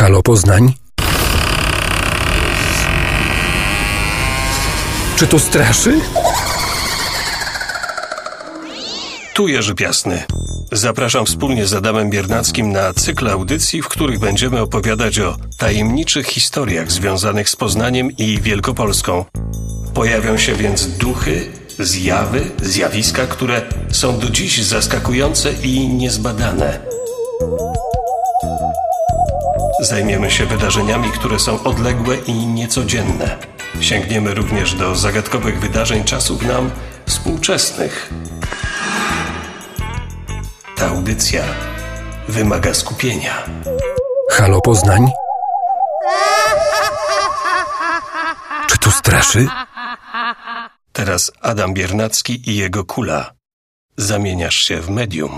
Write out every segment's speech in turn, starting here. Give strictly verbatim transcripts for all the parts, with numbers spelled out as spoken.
Halo Poznań? Czy to straszy? Tu Jerzy Piasny. Zapraszam wspólnie z Adamem Biernackim na cykl audycji, w których będziemy opowiadać o tajemniczych historiach związanych z Poznaniem i Wielkopolską. Pojawią się więc duchy, zjawy, zjawiska, które są do dziś zaskakujące i niezbadane. Zajmiemy się wydarzeniami, które są odległe i niecodzienne. Sięgniemy również do zagadkowych wydarzeń czasów nam współczesnych. Ta audycja wymaga skupienia. Halo Poznań? Czy to straszy? Teraz Adam Biernacki i jego kula. Zamieniasz się w medium.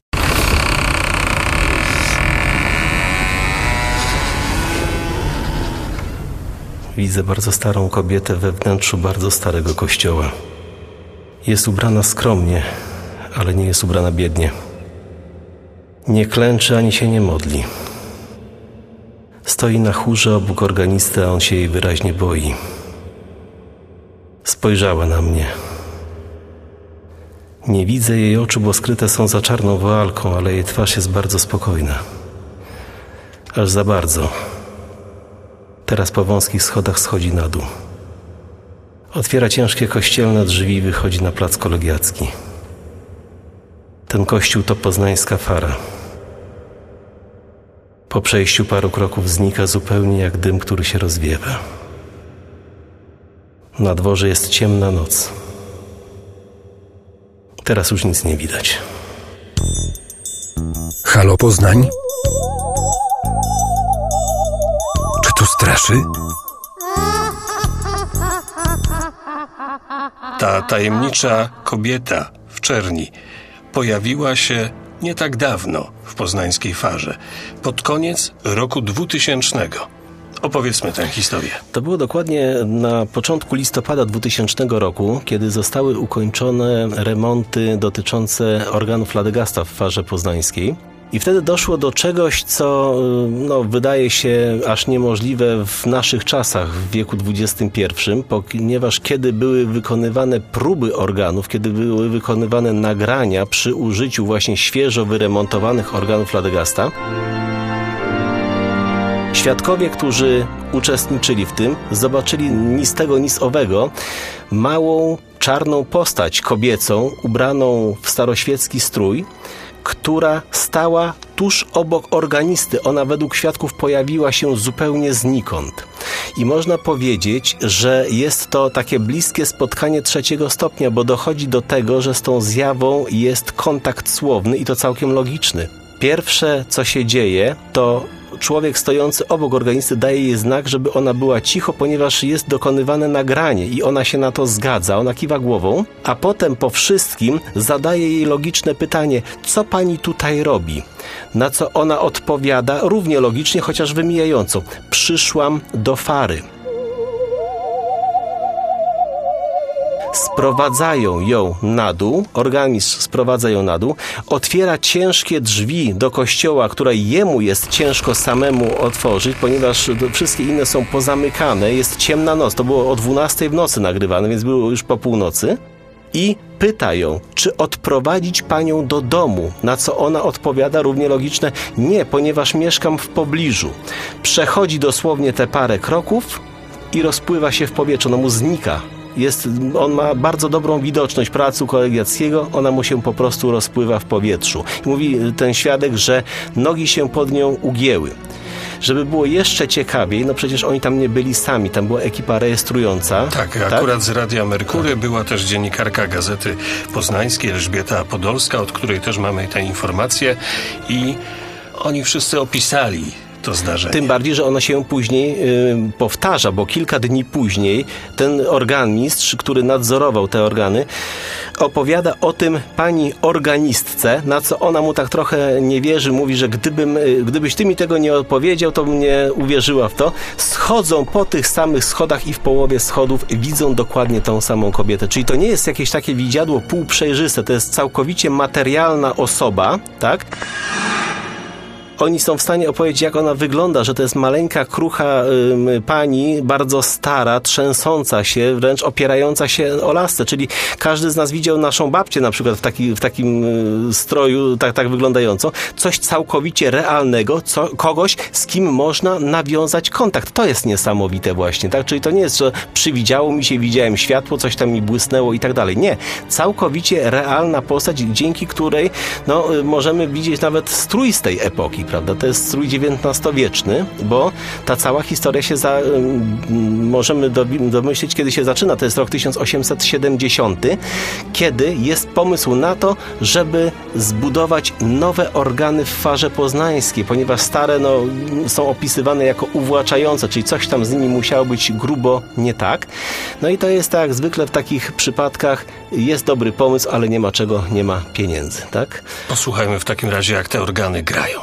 Widzę bardzo starą kobietę we wnętrzu bardzo starego kościoła. Jest ubrana skromnie, ale nie jest ubrana biednie. Nie klęczy ani się nie modli. Stoi na chórze obok organisty, a on się jej wyraźnie boi. Spojrzała na mnie. Nie widzę jej oczu, bo skryte są za czarną woalką, ale jej twarz jest bardzo spokojna. Aż za bardzo. Teraz po wąskich schodach schodzi na dół. Otwiera ciężkie kościelne drzwi i wychodzi na plac kolegiacki. Ten kościół to poznańska fara. Po przejściu paru kroków znika zupełnie jak dym, który się rozwiewa. Na dworze jest ciemna noc. Teraz już nic nie widać. Halo Poznań? Czy to straszy? Ta tajemnicza kobieta w czerni pojawiła się nie tak dawno w poznańskiej farze, pod koniec roku dwutysięcznego. Opowiedzmy tę historię. To było dokładnie na początku listopada dwutysięcznego roku, kiedy zostały ukończone remonty dotyczące organów Ladegasta w farze poznańskiej. I wtedy doszło do czegoś, co no, wydaje się aż niemożliwe w naszych czasach, w wieku dwudziestym pierwszym, ponieważ kiedy były wykonywane próby organów, kiedy były wykonywane nagrania przy użyciu właśnie świeżo wyremontowanych organów Ladegasta, świadkowie, którzy uczestniczyli w tym, zobaczyli ni z tego, ni z owego małą, czarną postać kobiecą, ubraną w staroświecki strój, która stała tuż obok organisty. Ona według świadków pojawiła się zupełnie znikąd. I można powiedzieć, że jest to takie bliskie spotkanie trzeciego stopnia, bo dochodzi do tego, że z tą zjawą jest kontakt słowny i to całkiem logiczny. Pierwsze, co się dzieje, to człowiek stojący obok organisty daje jej znak, żeby ona była cicho, ponieważ jest dokonywane nagranie i ona się na to zgadza, ona kiwa głową, a potem po wszystkim zadaje jej logiczne pytanie, co pani tutaj robi? Na co ona odpowiada równie logicznie, chociaż wymijająco, przyszłam do fary. Sprowadzają ją na dół, organizm sprowadza ją na dół, otwiera ciężkie drzwi do kościoła, które jemu jest ciężko samemu otworzyć, ponieważ wszystkie inne są pozamykane, jest ciemna noc, to było o dwunastej w nocy nagrywane, więc było już po północy. I pyta ją, czy odprowadzić panią do domu, na co ona odpowiada równie logiczne, nie, ponieważ mieszkam w pobliżu. Przechodzi dosłownie te parę kroków i rozpływa się w powietrzu, no mu znika. Jest, on ma bardzo dobrą widoczność placu kolegiackiego, ona mu się po prostu rozpływa w powietrzu. I mówi ten świadek, że nogi się pod nią ugięły. Żeby było jeszcze ciekawiej, no przecież oni tam nie byli sami, tam była ekipa rejestrująca. Tak, akurat tak? Z Radia Merkury była też dziennikarka Gazety Poznańskiej, Elżbieta Podolska, od której też mamy tę informację i oni wszyscy opisali to zdarzenie. Tym bardziej, że ono się później y, powtarza, bo kilka dni później ten organmistrz, który nadzorował te organy, opowiada o tym pani organistce, na co ona mu tak trochę nie wierzy, mówi, że gdybym, y, gdybyś ty mi tego nie odpowiedział, to bym nie uwierzyła w to. Schodzą po tych samych schodach i w połowie schodów widzą dokładnie tą samą kobietę. Czyli to nie jest jakieś takie widziadło półprzejrzyste, to jest całkowicie materialna osoba, tak? oni są w stanie opowiedzieć, jak ona wygląda, że to jest maleńka, krucha y, pani, bardzo stara, trzęsąca się, wręcz opierająca się o lasce, czyli każdy z nas widział naszą babcię na przykład w, taki, w takim y, stroju, tak, tak wyglądająco. Coś całkowicie realnego, co, kogoś, z kim można nawiązać kontakt. To jest niesamowite właśnie, tak? Czyli to nie jest, że przywidziało mi się, widziałem światło, coś tam mi błysnęło i tak dalej. Nie. Całkowicie realna postać, dzięki której no, możemy widzieć nawet strój z tej epoki, prawda? To jest strój dziewiętnastowieczny, bo ta cała historia się za, możemy domyślić, kiedy się zaczyna. To jest rok tysiąc osiemset siedemdziesiąty, kiedy jest pomysł na to, żeby zbudować nowe organy w farze poznańskiej, ponieważ stare no, są opisywane jako uwłaczające, czyli coś tam z nimi musiało być grubo nie tak. No i to jest tak, jak zwykle w takich przypadkach jest dobry pomysł, ale nie ma czego, nie ma pieniędzy, tak? Posłuchajmy w takim razie, jak te organy grają.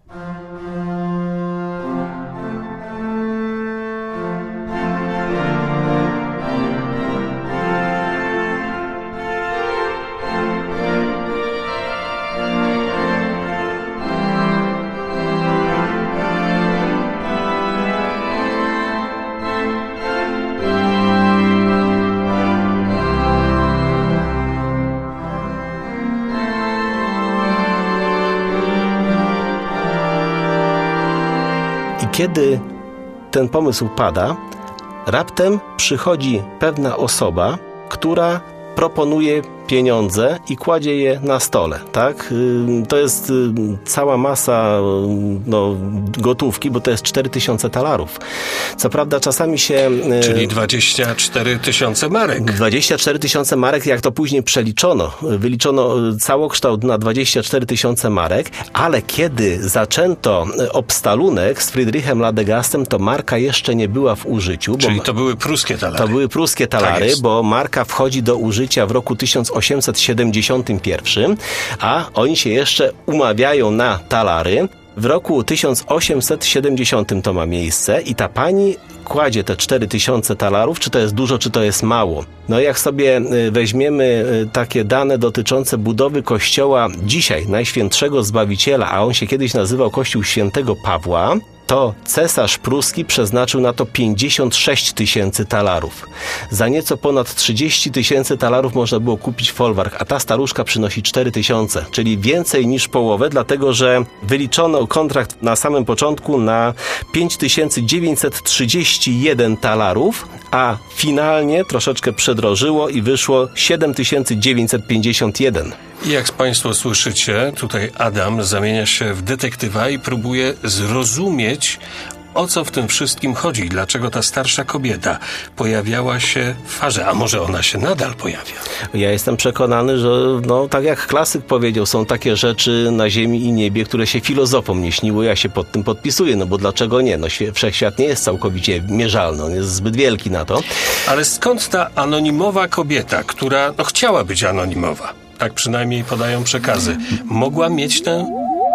Kiedy ten pomysł pada, raptem przychodzi pewna osoba, która proponuje pieniądze i kładzie je na stole, tak? To jest cała masa no, gotówki, bo to jest cztery tysiące talarów. Co prawda czasami się... Czyli dwadzieścia cztery tysiące marek. dwadzieścia cztery tysiące marek, jak to później przeliczono. Wyliczono całokształt na dwadzieścia cztery tysiące marek, ale kiedy zaczęto obstalunek z Friedrichem Ladegastem, to marka jeszcze nie była w użyciu. Czyli bo to były pruskie talary. To były pruskie talary, tak bo marka wchodzi do użycia w roku tysiąc osiemset siedemdziesiątym pierwszym, a oni się jeszcze umawiają na talary. W roku tysiąc osiemset siedemdziesiątym to ma miejsce i ta pani kładzie te cztery tysiące talarów, czy to jest dużo, czy to jest mało. No jak sobie weźmiemy takie dane dotyczące budowy kościoła dzisiaj Najświętszego Zbawiciela, a on się kiedyś nazywał Kościół Świętego Pawła, to cesarz pruski przeznaczył na to pięćdziesiąt sześć tysięcy talarów. Za nieco ponad trzydzieści tysięcy talarów można było kupić folwark, a ta staruszka przynosi cztery tysiące, czyli więcej niż połowę, dlatego że wyliczono kontrakt na samym początku na pięć tysięcy dziewięćset trzydzieści jeden talarów, a finalnie troszeczkę przedrożyło i wyszło siedem tysięcy dziewięćset pięćdziesiąt jeden. I jak Państwo słyszycie, tutaj Adam zamienia się w detektywa i próbuje zrozumieć, o co w tym wszystkim chodzi, dlaczego ta starsza kobieta pojawiała się w farze, a może ona się nadal pojawia? Ja jestem przekonany, że no, tak jak klasyk powiedział, są takie rzeczy na ziemi i niebie, które się filozofom nie śniły, ja się pod tym podpisuję, no bo dlaczego nie? No wszechświat nie jest całkowicie mierzalny, on jest zbyt wielki na to. Ale skąd ta anonimowa kobieta, która no, chciała być anonimowa? Tak przynajmniej podają przekazy. Mogła mieć tę...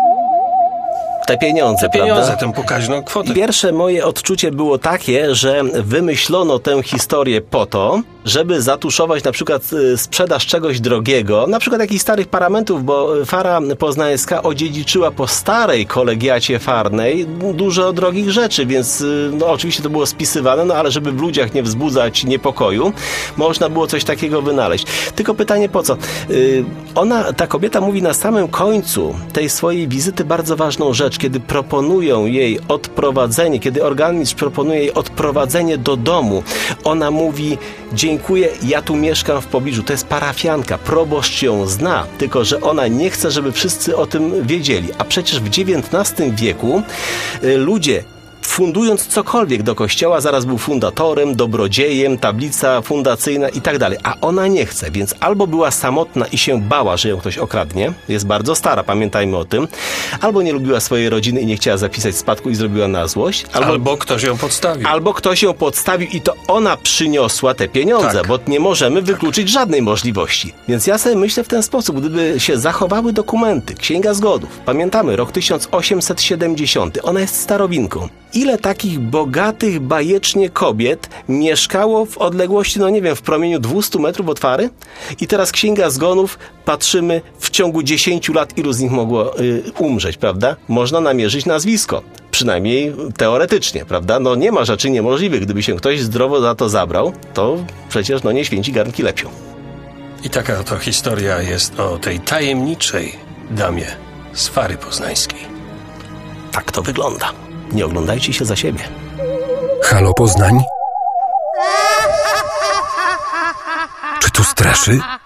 Te pieniądze, Te pieniądze, prawda? tę pokaźną kwotę. Pierwsze moje odczucie było takie, że wymyślono tę historię po to, żeby zatuszować na przykład sprzedaż czegoś drogiego, na przykład jakichś starych paramentów, bo fara poznańska odziedziczyła po starej kolegiacie farnej dużo drogich rzeczy, więc no, oczywiście to było spisywane, no ale żeby w ludziach nie wzbudzać niepokoju, można było coś takiego wynaleźć. Tylko pytanie po co? Yy, ona, ta kobieta mówi na samym końcu tej swojej wizyty bardzo ważną rzecz, kiedy proponują jej odprowadzenie, kiedy organizm proponuje jej odprowadzenie do domu. Ona mówi: dziękuję, ja tu mieszkam w pobliżu. To jest parafianka, proboszcz ją zna, tylko że ona nie chce, żeby wszyscy o tym wiedzieli. A przecież w dziewiętnastym wieku y, ludzie fundując cokolwiek do kościoła, zaraz był fundatorem, dobrodziejem, tablica fundacyjna i tak dalej. A ona nie chce, więc albo była samotna i się bała, że ją ktoś okradnie, jest bardzo stara, pamiętajmy o tym, albo nie lubiła swojej rodziny i nie chciała zapisać spadku i zrobiła na złość. Albo, albo ktoś ją podstawił. Albo ktoś ją podstawił i to ona przyniosła te pieniądze, tak. Bo nie możemy wykluczyć tak. żadnej możliwości. Więc ja sobie myślę w ten sposób, gdyby się zachowały dokumenty, Księga Zgodów, pamiętamy, rok tysiąc osiemset siedemdziesiąty, ona jest starowinką. ile takich bogatych bajecznie kobiet mieszkało w odległości, no nie wiem, w promieniu dwieście metrów od Fary? I teraz Księga Zgonów, patrzymy w ciągu dziesięciu lat, ilu z nich mogło y, umrzeć, prawda? Można namierzyć nazwisko. Przynajmniej teoretycznie, prawda? No nie ma rzeczy niemożliwych. Gdyby się ktoś zdrowo za to zabrał, to przecież no nie święci garnki lepią. I taka oto historia jest o tej tajemniczej damie z Fary Poznańskiej. Tak to wygląda. Nie oglądajcie się za siebie. Halo Poznań? Czy tu straszy?